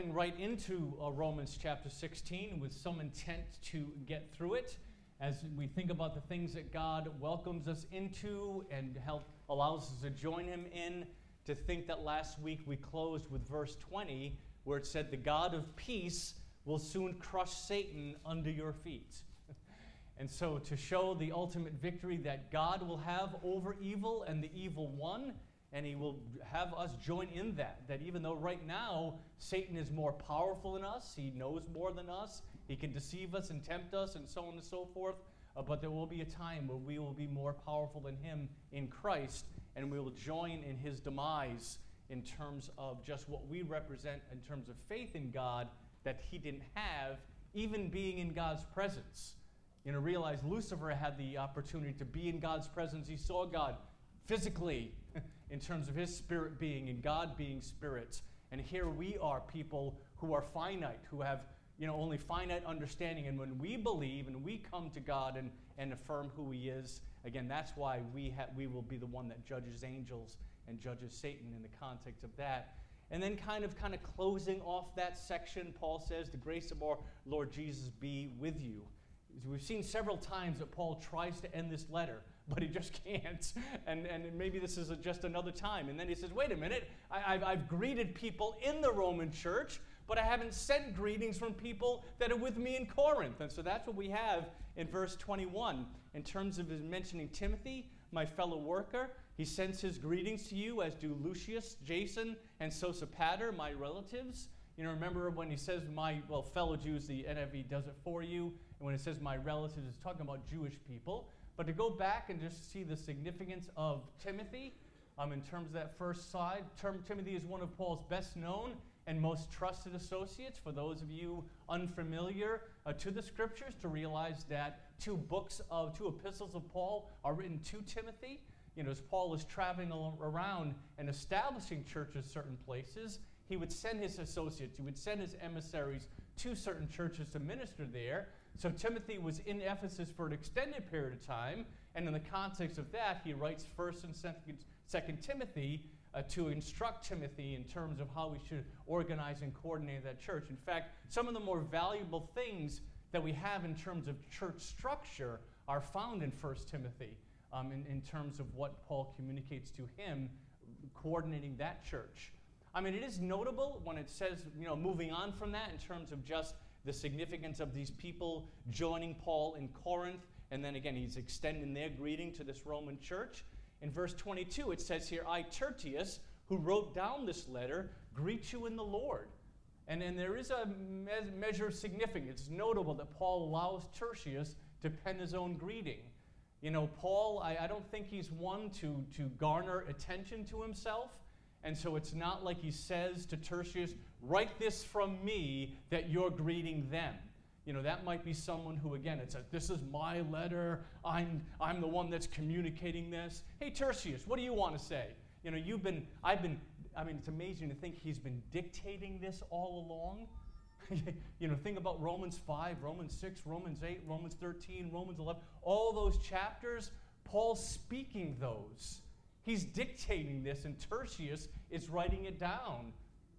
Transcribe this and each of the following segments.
Right into Romans chapter 16 with some intent to get through it as we think about the things that God welcomes us into and allows us to join him in. To think that last week we closed with verse 20 where it said, "The God of peace will soon crush Satan under your feet." And so to show the ultimate victory that God will have over evil and the evil one, and he will have us join in that even though right now Satan is more powerful than us, he knows more than us, he can deceive us and tempt us and so on and so forth, but there will be a time where we will be more powerful than him in Christ, and we will join in his demise in terms of just what we represent in terms of faith in God that he didn't have, even being in God's presence. Realize Lucifer had the opportunity to be in God's presence. He saw God physically in terms of his spirit being and God being spirit. And here we are, people who are finite, who have only finite understanding. And when we believe and we come to God and affirm who he is, again, that's why we will be the one that judges angels and judges Satan in the context of that. And then kind of closing off that section, Paul says, "The grace of our Lord Jesus be with you." We've seen several times that Paul tries to end this letter, but he just can't. And maybe this is just another time. And then he says, wait a minute, I've greeted people in the Roman church, but I haven't sent greetings from people that are with me in Corinth. And so that's what we have in verse 21. In terms of his mentioning Timothy, my fellow worker, he sends his greetings to you, as do Lucius, Jason, and Sosipater, my relatives. Remember when he says fellow Jews, the NIV does it for you. And when it says my relatives, it's talking about Jewish people. But to go back and just see the significance of Timothy, in terms of that first slide, Timothy is one of Paul's best known and most trusted associates. For those of you unfamiliar to the scriptures, to realize that two epistles of Paul are written to Timothy. As Paul is traveling around and establishing churches certain places, he would send his associates, he would send his emissaries to certain churches to minister there. So Timothy was in Ephesus for an extended period of time, and in the context of that, he writes 1st and 2nd Timothy to instruct Timothy in terms of how we should organize and coordinate that church. In fact, some of the more valuable things that we have in terms of church structure are found in 1 Timothy in terms of what Paul communicates to him, coordinating that church. It is notable when it says, moving on from that in terms of just the significance of these people joining Paul in Corinth, and then again, he's extending their greeting to this Roman church. In verse 22, it says here, I, Tertius, who wrote down this letter, greet you in the Lord. And there is a measure of significance. It's notable that Paul allows Tertius to pen his own greeting. Paul, I don't think he's one to garner attention to himself. And so it's not like he says to Tertius, write this from me that you're greeting them. That might be someone who, again, this is my letter. I'm the one that's communicating this. Hey, Tertius, what do you want to say? It's amazing to think he's been dictating this all along. Think about Romans 5, Romans 6, Romans 8, Romans 13, Romans 11. All those chapters, Paul's speaking those. He's dictating this, and Tertius is writing it down.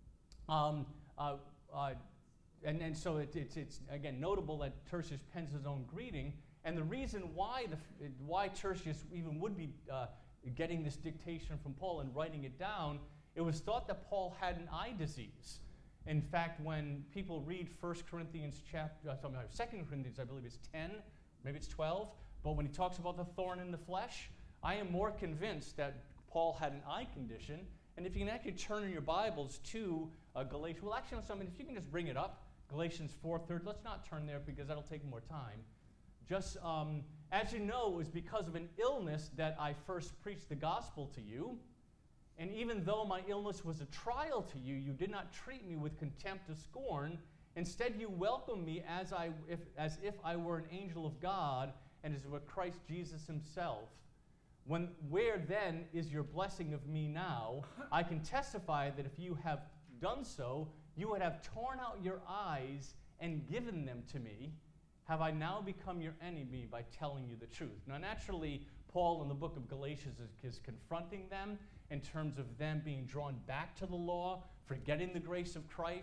And so it's again notable that Tertius pens his own greeting. And the reason why Tertius even would be getting this dictation from Paul and writing it down, it was thought that Paul had an eye disease. In fact, when people read 2 Corinthians, I believe it's 10, maybe it's 12, but when he talks about the thorn in the flesh, I am more convinced that Paul had an eye condition. And if you can actually turn in your Bibles to Galatians, if you can just bring it up, Galatians 4:30. Let's not turn there because that'll take more time. Just, as you know, it was because of an illness that I first preached the gospel to you. And even though my illness was a trial to you, you did not treat me with contempt or scorn. Instead, you welcomed me as if I were an angel of God and as were Christ Jesus himself. Where then is your blessing of me now? I can testify that if you have done so, you would have torn out your eyes and given them to me. Have I now become your enemy by telling you the truth? Now, naturally, Paul in the book of Galatians is confronting them in terms of them being drawn back to the law, forgetting the grace of Christ,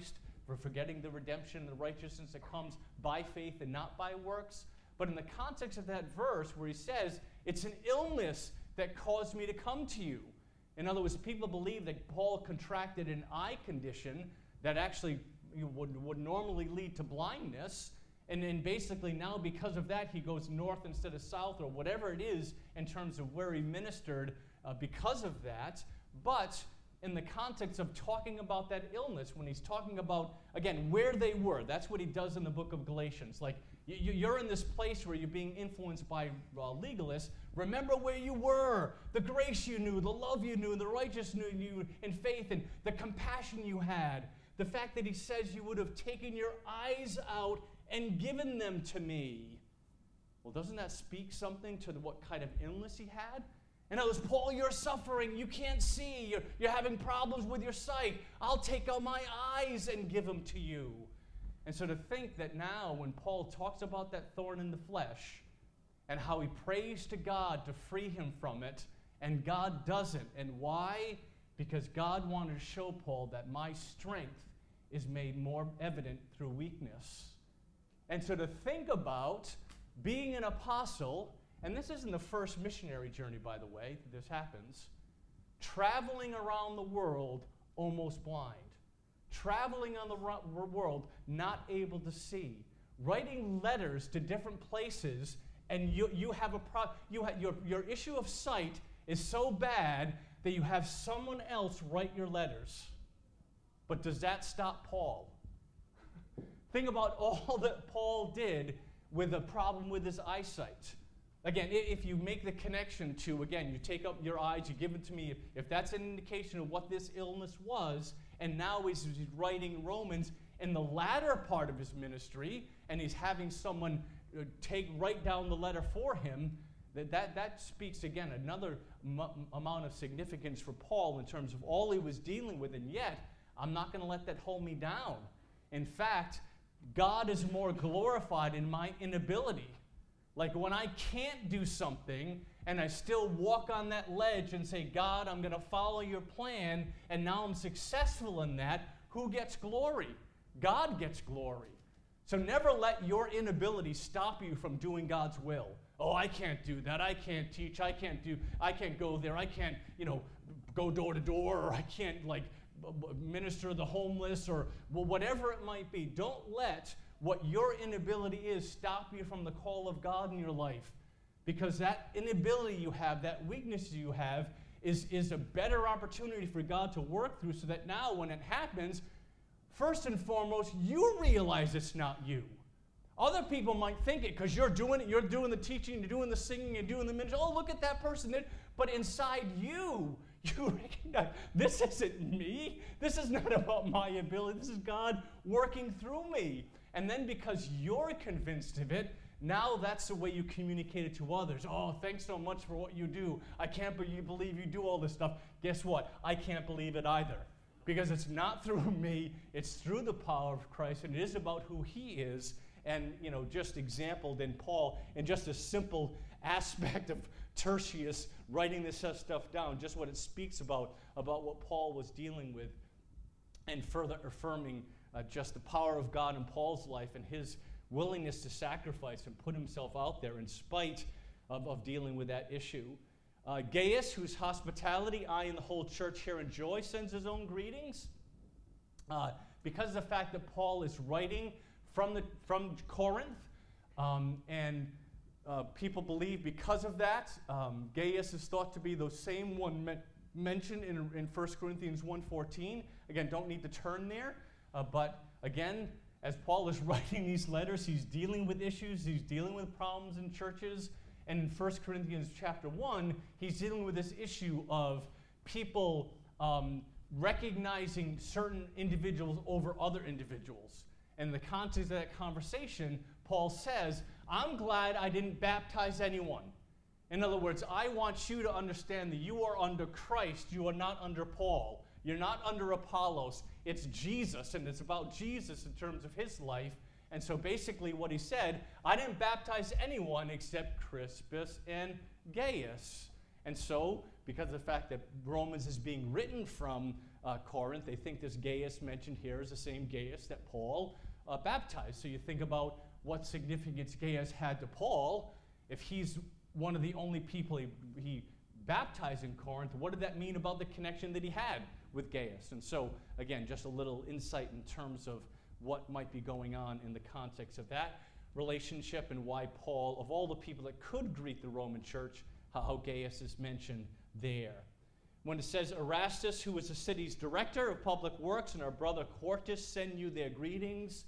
for forgetting the redemption and the righteousness that comes by faith and not by works. But in the context of that verse where he says, it's an illness that caused me to come to you. In other words, people believe that Paul contracted an eye condition that actually would normally lead to blindness. And then basically now because of that, he goes north instead of south, or whatever it is in terms of where he ministered because of that. But in the context of talking about that illness, when he's talking about, again, where they were, that's what he does in the book of Galatians. Like, you're in this place where you're being influenced by legalists. Remember where you were, the grace you knew, the love you knew, the righteousness you knew in faith, and the compassion you had. The fact that he says you would have taken your eyes out and given them to me. Well, doesn't that speak something to what kind of illness he had? In other words, Paul, you're suffering. You can't see. You're having problems with your sight. I'll take out my eyes and give them to you. And so to think that now when Paul talks about that thorn in the flesh and how he prays to God to free him from it, and God doesn't. And why? Because God wanted to show Paul that my strength is made more evident through weakness. And so to think about being an apostle, and this isn't the first missionary journey, by the way, that this happens, traveling around the world almost blind, traveling on the world not able to see, writing letters to different places, and you have your issue of sight is so bad that you have someone else write your letters. But does that stop Paul? Think about all that Paul did with a problem with his eyesight. Again, if you make the connection to, again, you take up your eyes, you give it to me, if that's an indication of what this illness was, and now he's writing Romans in the latter part of his ministry, and he's having someone write down the letter for him, that speaks, again, another amount of significance for Paul in terms of all he was dealing with, and yet, I'm not going to let that hold me down. In fact, God is more glorified in my inability. Like when I can't do something and I still walk on that ledge and say, God, I'm going to follow your plan, and now I'm successful in that, who gets glory? God gets glory. So never let your inability stop you from doing God's will. Oh, I can't do that. I can't teach. I can't go there. I can't, go door to door, or I can't minister to the homeless, or whatever it might be. Don't let what your inability is stop you from the call of God in your life, because that inability you have, that weakness you have, is a better opportunity for God to work through, so that now when it happens, first and foremost, you realize it's not you. Other people might think it because you're doing it, you're doing the teaching, you're doing the singing, you're doing the ministry. Oh, look at that person. But inside you recognize, this isn't me. This is not about my ability. This is God working through me. And then because you're convinced of it, now that's the way you communicate it to others. Oh, thanks so much for what you do. I can't believe you do all this stuff. Guess what? I can't believe it either. Because it's not through me, it's through the power of Christ, and it is about who he is. And, just exampled in Paul, in just a simple aspect of Tertius writing this stuff down, just what it speaks about what Paul was dealing with, and further affirming just the power of God in Paul's life and his willingness to sacrifice and put himself out there in spite of dealing with that issue. Gaius, whose hospitality I and the whole church here enjoy, sends his own greetings. Because of the fact that Paul is writing from Corinth, and people believe because of that, Gaius is thought to be the same one mentioned in 1 Corinthians 1:14. Again, don't need to turn there, but again, as Paul is writing these letters, he's dealing with issues, he's dealing with problems in churches, and in 1 Corinthians chapter 1, he's dealing with this issue of people recognizing certain individuals over other individuals. In the context of that conversation, Paul says, I'm glad I didn't baptize anyone. In other words, I want you to understand that you are under Christ. You are not under Paul. You're not under Apollos. It's Jesus, and it's about Jesus in terms of his life. And so basically what he said, I didn't baptize anyone except Crispus and Gaius. And so, because of the fact that Romans is being written from Corinth. They think this Gaius mentioned here is the same Gaius that Paul baptized. So you think about what significance Gaius had to Paul. If he's one of the only people he baptized in Corinth, what did that mean about the connection that he had with Gaius? And so, again, just a little insight in terms of what might be going on in the context of that relationship and why Paul, of all the people that could greet the Roman church, how Gaius is mentioned there. When it says, Erastus, who is the city's director of public works, and our brother Quartus send you their greetings,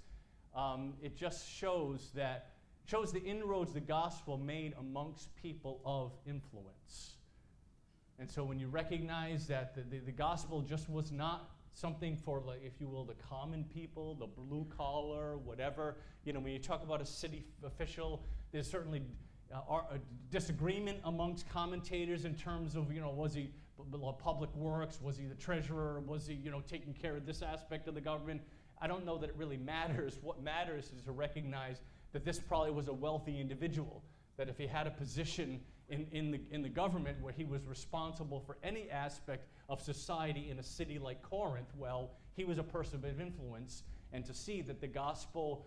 it just shows the inroads the gospel made amongst people of influence. And so when you recognize that the gospel just was not something for, like, if you will, the common people, the blue collar, whatever, when you talk about a city official, there's certainly a disagreement amongst commentators in terms of, was he public works, was he the treasurer, was he, taking care of this aspect of the government? I don't know that it really matters. What matters is to recognize that this probably was a wealthy individual, that if he had a position in the government where he was responsible for any aspect of society in a city like Corinth, well, he was a person of influence, and to see that the gospel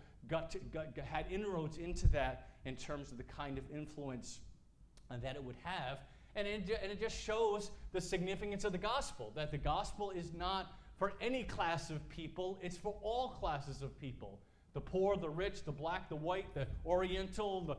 had inroads into that in terms of the kind of influence that it would have, and it just shows the significance of the gospel, that the gospel is not for any class of people, it's for all classes of people. The poor, the rich, the black, the white, the oriental,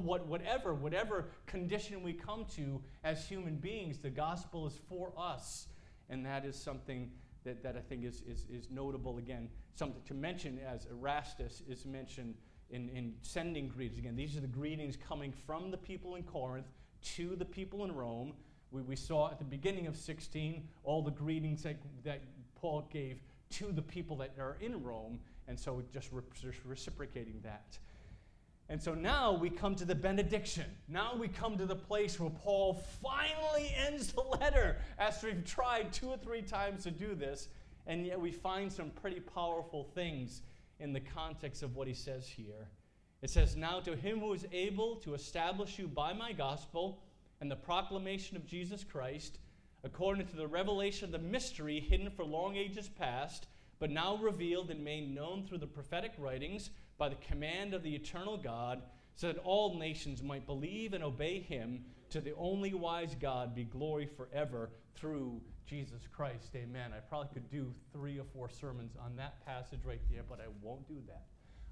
whatever condition we come to as human beings, the gospel is for us. And that is something that I think is notable, again, something to mention, as Erastus is mentioned in sending greetings. Again, these are the greetings coming from the people in Corinth to the people in Rome. We saw at the beginning of 16 all the greetings that Paul gave to the people that are in Rome, and so just reciprocating that. And so now we come to the benediction. Now we come to the place where Paul finally ends the letter after we've tried 2 or 3 times to do this, and yet we find some pretty powerful things in the context of what he says here. It says, "Now to him who is able to establish you by my gospel and the proclamation of Jesus Christ, according to the revelation of the mystery hidden for long ages past, but now revealed and made known through the prophetic writings by the command of the eternal God, so that all nations might believe and obey him. To the only wise God be glory forever through Jesus Christ." Amen. I probably could do 3 or 4 sermons on that passage right there, but I won't do that.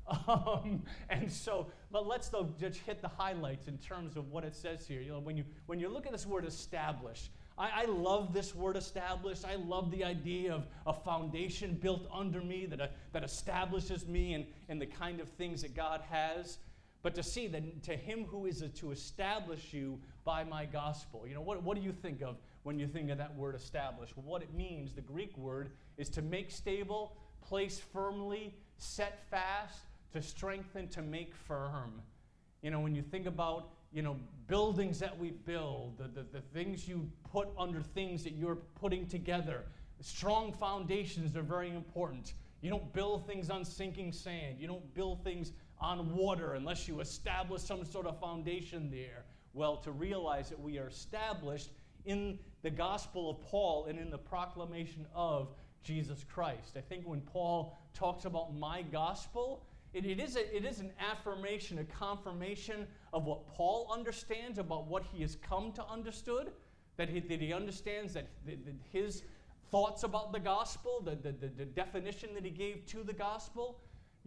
But let's though just hit the highlights in terms of what it says here. When you look at this word established, I love this word established. I love the idea of a foundation built under me that establishes me in the kind of things that God has. But to see that to him who is to establish you by my gospel. What do you think of when you think of that word established? What it means, the Greek word, is to make stable, place firmly, set fast, to strengthen, to make firm. When you think about buildings that we build, the things you put under things that you're putting together. Strong foundations are very important. You don't build things on sinking sand. You don't build things on water unless you establish some sort of foundation there. Well, to realize that we are established in the gospel of Paul and in the proclamation of Jesus Christ. I think when Paul talks about my gospel, it is an affirmation, a confirmation of what Paul understands about what he has come to understood, that he understands that his thoughts about the gospel, the definition that he gave to the gospel.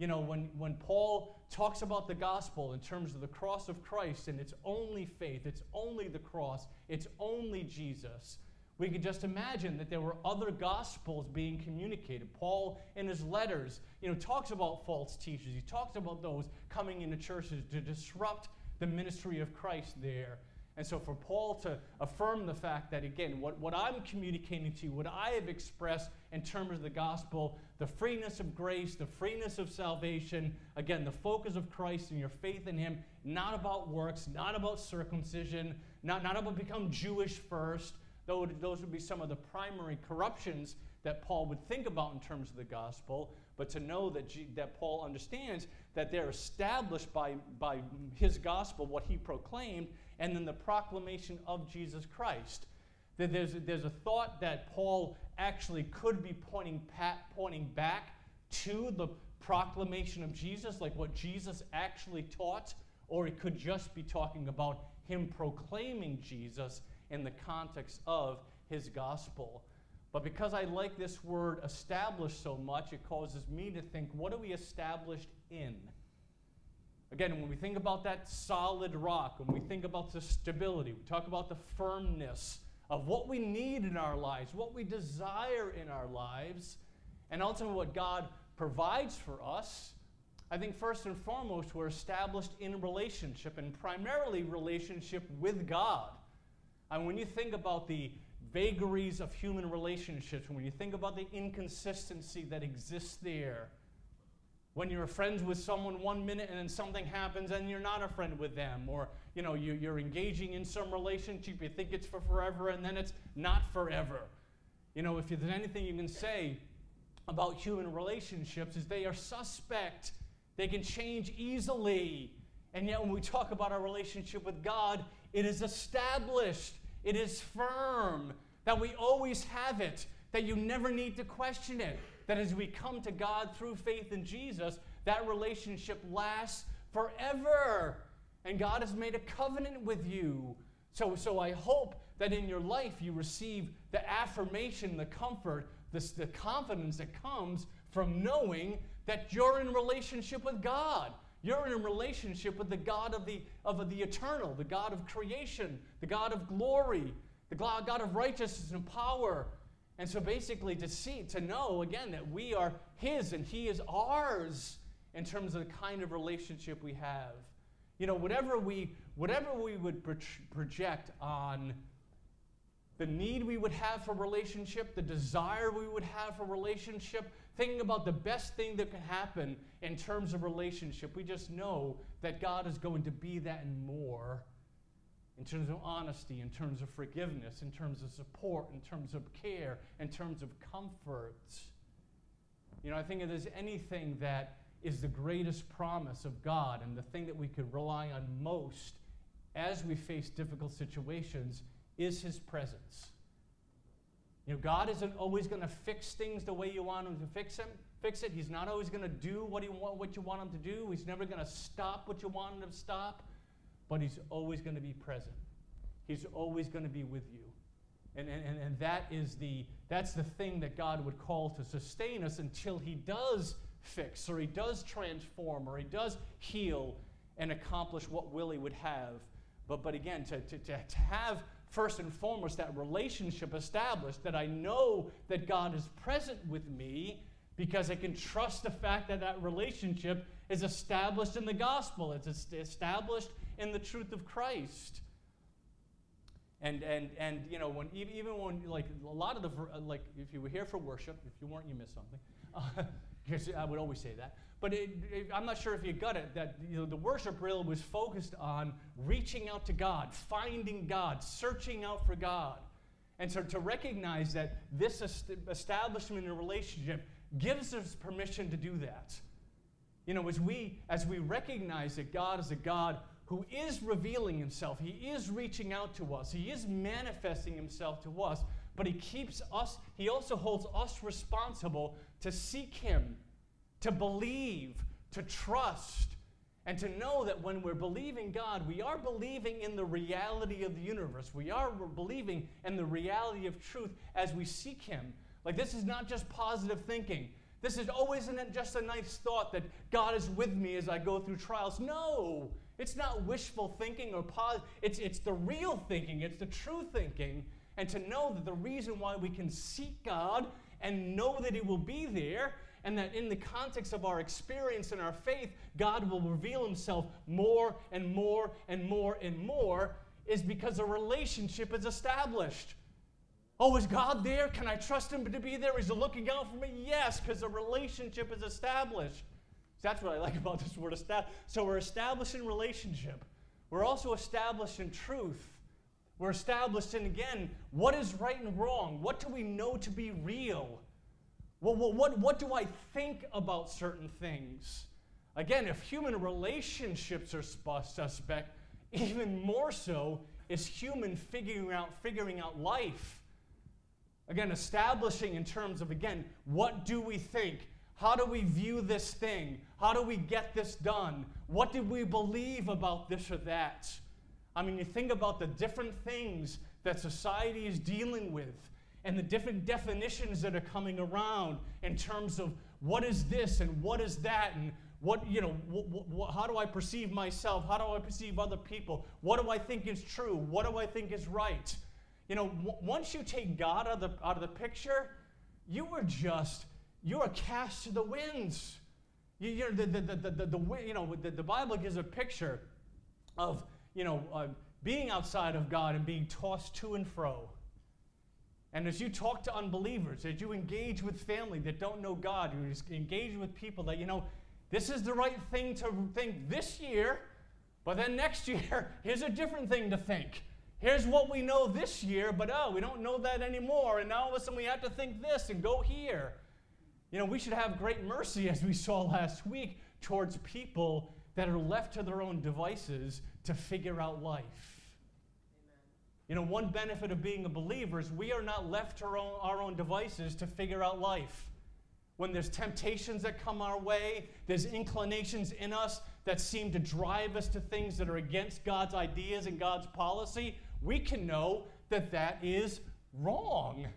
When Paul talks about the gospel in terms of the cross of Christ, and it's only faith, it's only the cross, it's only Jesus, we could just imagine that there were other gospels being communicated. Paul, in his letters, talks about false teachers. He talks about those coming into churches to disrupt the ministry of Christ there. And so for Paul to affirm the fact that, again, what I'm communicating to you, what I have expressed in terms of the gospel, the freeness of grace, the freeness of salvation, again, the focus of Christ and your faith in him, not about works, not about circumcision, not about become Jewish first, though those would be some of the primary corruptions that Paul would think about in terms of the gospel, but to know that Paul understands that they're established by his gospel, what he proclaimed, and then the proclamation of Jesus Christ. That there's a thought that Paul actually could be pointing back to the proclamation of Jesus, like what Jesus actually taught, or it could just be talking about him proclaiming Jesus in the context of his gospel. But because I like this word established so much, it causes me to think, what are we established in? Again, when we think about that solid rock, when we think about the stability, we talk about the firmness of what we need in our lives, what we desire in our lives, and ultimately what God provides for us, I think first and foremost we're established in relationship, and primarily relationship with God. And when you think about the vagaries of human relationships, when you think about the inconsistency that exists there, when you're friends with someone 1 minute and then something happens and you're not a friend with them, or you're engaging in some relationship, you think it's for forever and then it's not forever. If there's anything you can say about human relationships is they are suspect. They can change easily. And yet when we talk about our relationship with God, it is established. It is firm. That we always have it. That you never need to question it. That as we come to God through faith in Jesus, that relationship lasts forever. And God has made a covenant with you. So I hope that in your life you receive the affirmation, the comfort, the confidence that comes from knowing that you're in relationship with God. You're in a relationship with the God of the eternal, the God of creation, the God of glory, the God of righteousness and power. And so basically to know, again, that we are his and he is ours in terms of the kind of relationship we have. Whatever we would project on the need we would have for relationship, the desire we would have for relationship, thinking about the best thing that can happen in terms of relationship, we just know that God is going to be that and more in terms of honesty, in terms of forgiveness, in terms of support, in terms of care, in terms of comfort. I think if there's anything that is the greatest promise of God and the thing that we could rely on most as we face difficult situations is his presence. God isn't always going to fix things the way you want him to fix it. He's not always going to do what you want him to do. He's never going to stop what you want him to stop. But he's always going to be present. He's always going to be with you. And that's the thing that God would call to sustain us until he does fix, or he does transform, or he does heal and accomplish what will he would have. But again, to have first and foremost that relationship established, that I know that God is present with me because I can trust the fact that that relationship is established in the gospel. It's established in the truth of Christ. And when like a lot of if you were here for worship, if you weren't, you missed something. Because I would always say that. But I'm not sure if you got it, that the worship reel was focused on reaching out to God, finding God, searching out for God. And so to recognize that this establishment in a relationship gives us permission to do that. As we recognize that God is a God who is revealing himself, he is reaching out to us, he is manifesting himself to us, but he also holds us responsible to seek him, to believe, to trust, and to know that when we're believing God, we are believing in the reality of the universe. We are believing in the reality of truth as we seek him. Like, this is not just positive thinking. This isn't just a nice thought that God is with me as I go through trials. No, it's not wishful thinking or positive. It's the real thinking. It's the true thinking. And to know that the reason why we can seek God and know that he will be there, and that in the context of our experience and our faith, God will reveal himself more and more and more and more, is because a relationship is established. Oh, is God there? Can I trust him to be there? Is he looking out for me? Yes, because a relationship is established. That's what I like about this word, so we're established in relationship. We're also established in truth. We're established in, again, what is right and wrong? What do we know to be real? Well, what do I think about certain things? Again, if human relationships are suspect, even more so is human figuring out life. Again, establishing in terms of, again, what do we think? How do we view this thing? How do we get this done? What do we believe about this or that? I mean, you think about the different things that society is dealing with and the different definitions that are coming around in terms of what is this and what is that and what, how do I perceive myself? How do I perceive other people? What do I think is true? What do I think is right? Once you take God out of the picture, you are cast to the winds. The Bible gives a picture of being outside of God and being tossed to and fro. And as you talk to unbelievers, as you engage with family that don't know God, you engage with people that this is the right thing to think this year, but then next year here's a different thing to think. Here's what we know this year, but we don't know that anymore, and now all of a sudden we have to think this and go here. We should have great mercy, as we saw last week, towards people that are left to their own devices to figure out life. Amen. One benefit of being a believer is we are not left to our own devices to figure out life. When there's temptations that come our way, there's inclinations in us that seem to drive us to things that are against God's ideas and God's policy, we can know that that is wrong.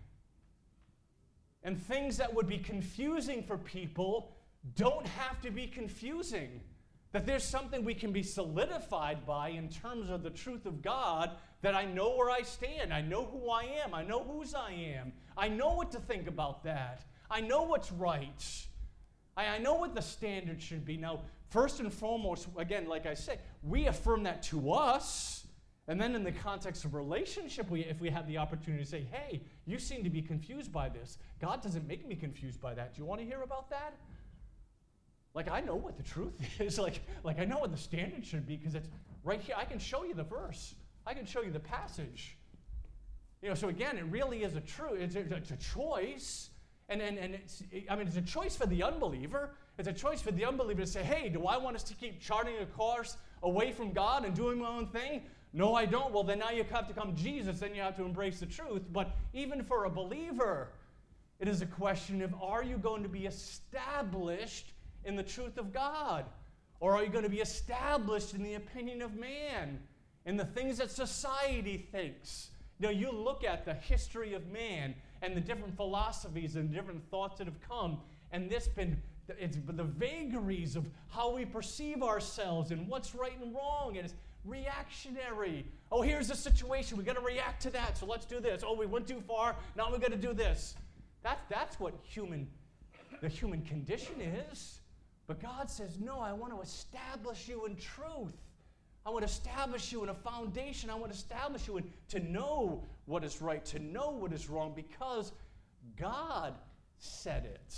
And things that would be confusing for people don't have to be confusing. That there's something we can be solidified by in terms of the truth of God, that I know where I stand. I know who I am. I know whose I am. I know what to think about that. I know what's right. I know what the standard should be. Now, first and foremost, again, like I say, we affirm that to us. And then in the context of relationship, if we have the opportunity to say, hey, you seem to be confused by this. God doesn't make me confused by that. Do you want to hear about that? Like, I know what the truth is. Like I know what the standard should be, because it's right here. I can show you the verse. I can show you the passage. So again, it really is it's a choice. And it's a choice for the unbeliever. It's a choice for the unbeliever to say, hey, do I want us to keep charting a course away from God and doing my own thing? No, I don't. Well, then now you have to come Jesus, then you have to embrace the truth. But even for a believer, it is a question of, are you going to be established in the truth of God? Or are you going to be established in the opinion of man, in the things that society thinks? You look at the history of man and the different philosophies and different thoughts that have come, and it's been the vagaries of how we perceive ourselves and what's right and wrong, and it's reactionary. Oh, here's the situation. We've got to react to that, so let's do this. Oh, we went too far. Now we've got to do this. That's what the human condition is. But God says, no, I want to establish you in truth. I want to establish you in a foundation. I want to establish you to know what is right, to know what is wrong, because God said it.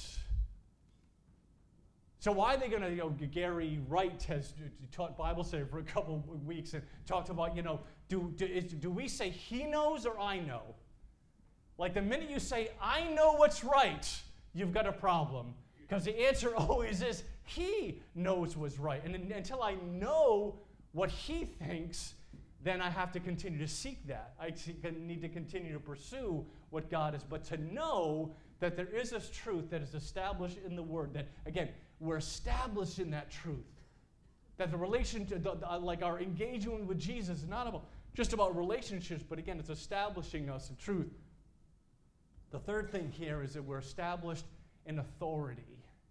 So why are they going to, Gary Wright has taught Bible study for a couple of weeks and talked about, do we say he knows or I know? Like the minute you say, I know what's right, you've got a problem. Because the answer always is, he knows what's right. And until I know what he thinks, then I have to continue to seek that. I need to continue to pursue what God is. But to know that there is this truth that is established in the Word, that, again, we're established in that truth. That the relationship, like our engagement with Jesus, is not just about relationships, but again, it's establishing us in truth. The third thing here is that we're established in authority.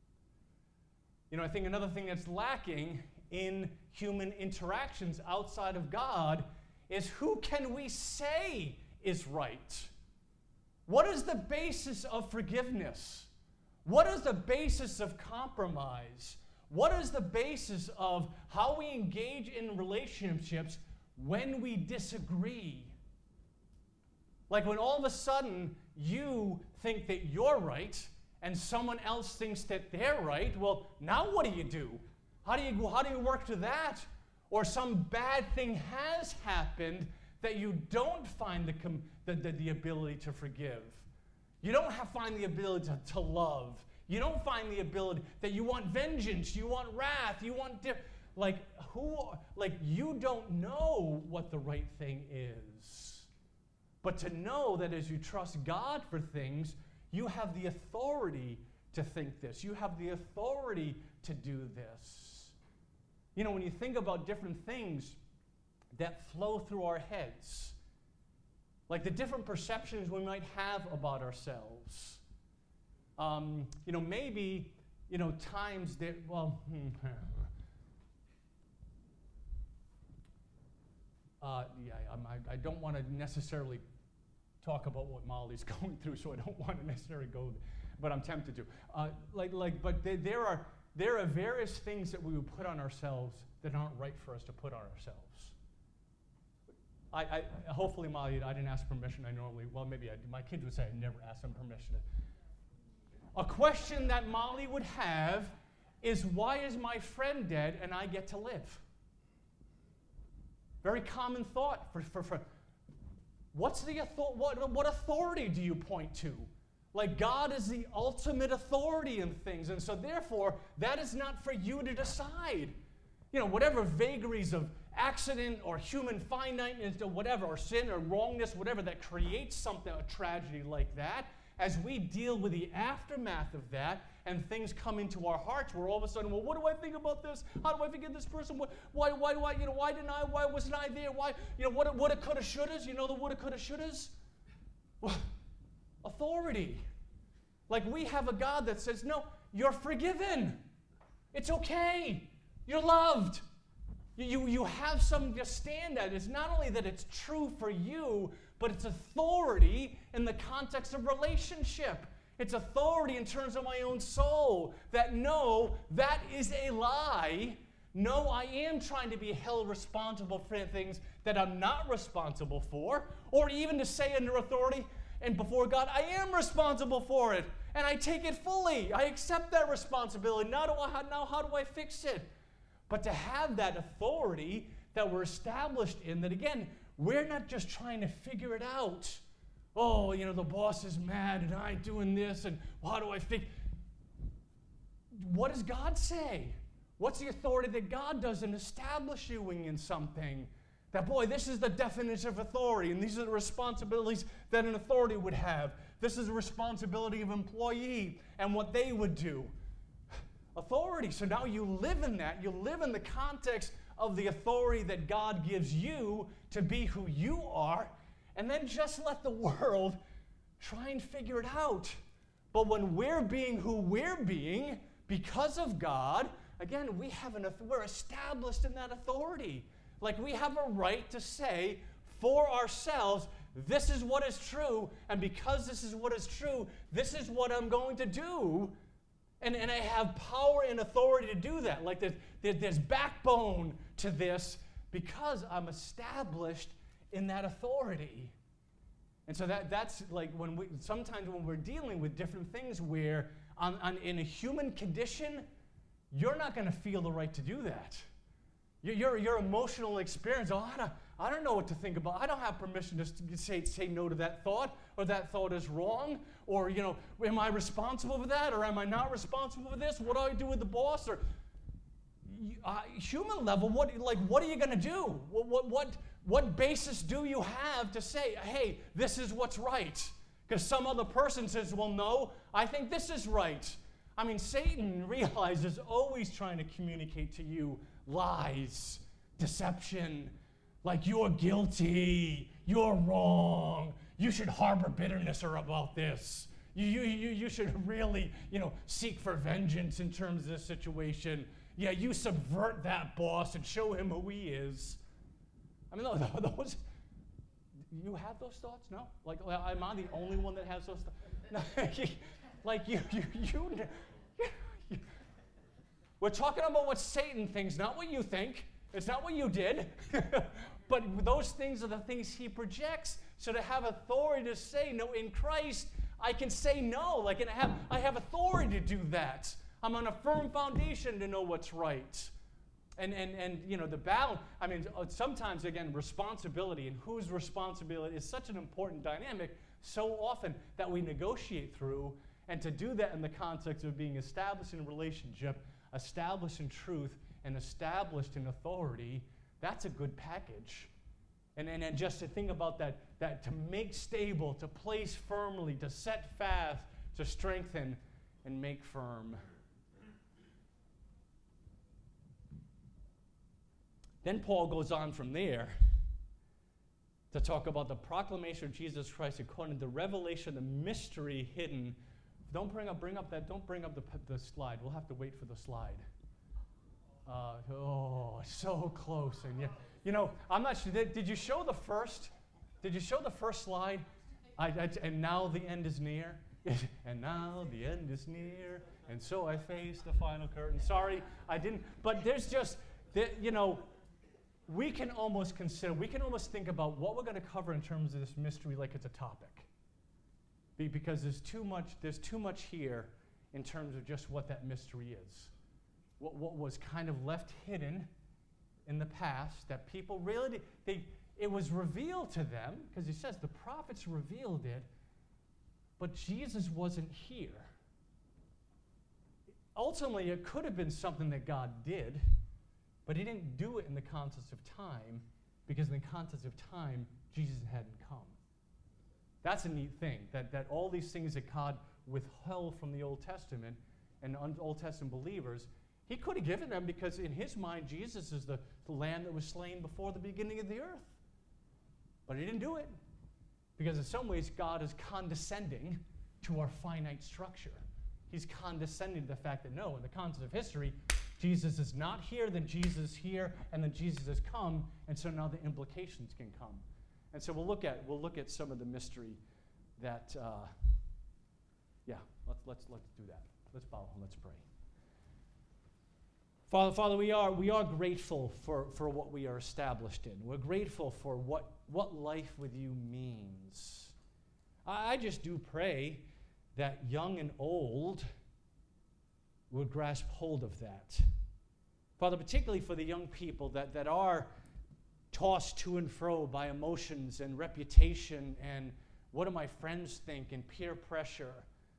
I think another thing that's lacking in human interactions outside of God is, who can we say is right? What is the basis of forgiveness? What is the basis of compromise? What is the basis of how we engage in relationships when we disagree? Like when all of a sudden you think that you're right and someone else thinks that they're right, well, now what do? How do you work through that? Or some bad thing has happened that you don't find the ability to forgive. You don't find the ability to love. You don't find the ability that you want vengeance, you want wrath, you want you don't know what the right thing is. but to know that as you trust God for things, you have the authority to think this. You have the authority to do this. You know, when you think about different things that flow through our heads, like the different perceptions we might have about ourselves, you know, maybe, you know, times that, well, I don't want to necessarily talk about what Molly's going through, so I don't want to necessarily go, but I'm tempted to. But there are various things that we would put on ourselves that aren't right for us to put on ourselves. Hopefully, Molly, I didn't ask permission. Maybe my kids would say I never asked them permission. A question that Molly would have is, why is my friend dead and I get to live? Very common thought for what's the what authority do you point to? Like, God is the ultimate authority in things, and so therefore that is not for you to decide. You know, whatever vagaries of accident or human finiteness or whatever, or sin or wrongness, whatever that creates something, a tragedy like that, as we deal with the aftermath of that and things come into our hearts, we're all of a sudden, well, what do I think about this? How do I forgive this person? Why do I, why didn't I, why wasn't I there? Why, what woulda, coulda, shouldas? You know the woulda, coulda, shouldas? Well, authority. Like, we have a God that says, no, you're forgiven. It's okay. You're loved. You have something to stand at. It's not only that it's true for you, but it's authority in the context of relationship. It's authority in terms of my own soul. That no, that is a lie. No, I am trying to be held responsible for things that I'm not responsible for. Or even to say under authority and before God, I am responsible for it. And I take it fully. I accept that responsibility. Now how do I fix it? But to have that authority that we're established in, that again, we're not just trying to figure it out. Oh, the boss is mad and I'm doing this, and how do I fix? What does God say? What's the authority that God does in establishing in something? That, boy, this is the definition of authority, and these are the responsibilities that an authority would have. This is the responsibility of an employee and what they would do. Authority. So now you live in that. You live in the context of the authority that God gives you to be who you are, and then just let the world try and figure it out. But when we're being who we're being because of God, again, we're established in that authority. Like, we have a right to say for ourselves, this is what is true, and because this is what is true, this is what I'm going to do. And I have power and authority to do that. Like, there's backbone to this because I'm established in that authority. And so that's like sometimes when we're dealing with different things where in a human condition, you're not going to feel the right to do that. Your emotional experience, I don't know what to think about. I don't have permission to say no to that thought, or that thought is wrong, or, am I responsible for that, or am I not responsible for this? What do I do with the boss? Or human level, what are you going to do? What basis do you have to say, hey, this is what's right? Because some other person says, well, no, I think this is right. I mean, Satan realizes always trying to communicate to you lies, deception, like you're guilty, you're wrong, you should harbor bitterness about this. You should really, seek for vengeance in terms of this situation. Yeah, you subvert that boss and show him who he is. I mean, those, you have those thoughts? No? Like, am I the only one that has those thoughts? No, like, you we're talking about what Satan thinks, not what you think. It's not what you did. But those things are the things he projects. So to have authority to say no in Christ, I can say no. Like, and I have authority to do that. I'm on a firm foundation to know what's right. And the balance, I mean, sometimes, again, responsibility and whose responsibility is such an important dynamic so often that we negotiate through. And to do that in the context of being established in a relationship, established in truth, and established in authority, that's a good package. And just to think about that to make stable, to place firmly, to set fast, to strengthen, and make firm. Then Paul goes on from there to talk about the proclamation of Jesus Christ according to the revelation, the mystery hidden. Don't bring up the slide. We'll have to wait for the slide. So close. And I'm not sure. Did you show the first? Did you show the first slide? And now the end is near. And now the end is near. And so I face the final curtain. Sorry, I didn't. But there's just, we can almost think about what we're going to cover in terms of this mystery like it's a topic. Because there's too much here in terms of just what that mystery is. What was kind of left hidden in the past that people really, it was revealed to them, because he says the prophets revealed it, but Jesus wasn't here. Ultimately, it could have been something that God did, but he didn't do it in the context of time, because in the context of time, Jesus hadn't come. That's a neat thing, that all these things that God withheld from the Old Testament and Old Testament believers, he could have given them, because in his mind, Jesus is the lamb that was slain before the beginning of the earth. But he didn't do it, because in some ways, God is condescending to our finite structure. He's condescending to the fact that, no, in the context of history, Jesus is not here, then Jesus is here, and then Jesus has come, and so now the implications can come. And so we'll look at some of the mystery that, let's do that. Let's bow and let's pray. Father, we are grateful for what we are established in. We're grateful for what life with you means. I just do pray that young and old would grasp hold of that. Father, particularly for the young people that are tossed to and fro by emotions and reputation and what do my friends think and peer pressure,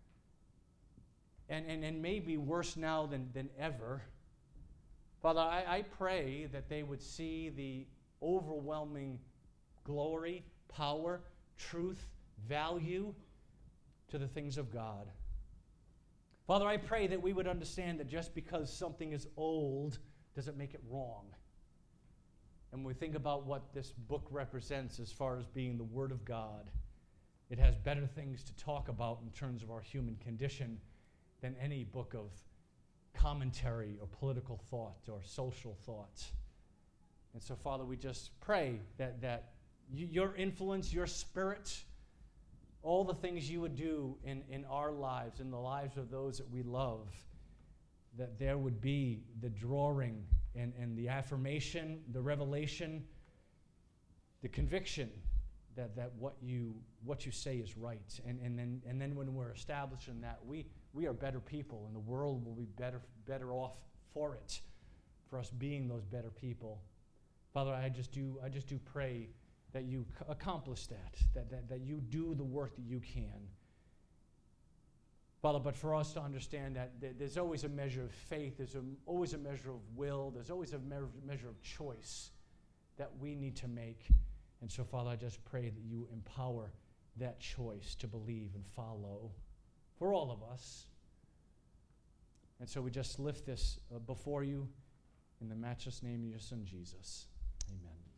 and maybe worse now than ever. Father, I pray that they would see the overwhelming glory, power, truth, value to the things of God. Father, I pray that we would understand that just because something is old doesn't make it wrong. And when we think about what this book represents as far as being the Word of God, it has better things to talk about in terms of our human condition than any book of commentary or political thought or social thought. And so, Father, we just pray that your influence, your spirit, all the things you would do in our lives, in the lives of those that we love, that there would be the drawing and the affirmation, the revelation, the conviction that what you say is right. And then when we're established in that, we are better people, and the world will be better off for it, for us being those better people. Father, I just do pray that you accomplish that you do the work that you can. Father, but for us to understand that there's always a measure of faith, there's always a measure of will, there's always a measure of choice that we need to make. And so, Father, I just pray that you empower that choice to believe and follow for all of us. And so we just lift this before you in the matchless name of your Son, Jesus. Amen.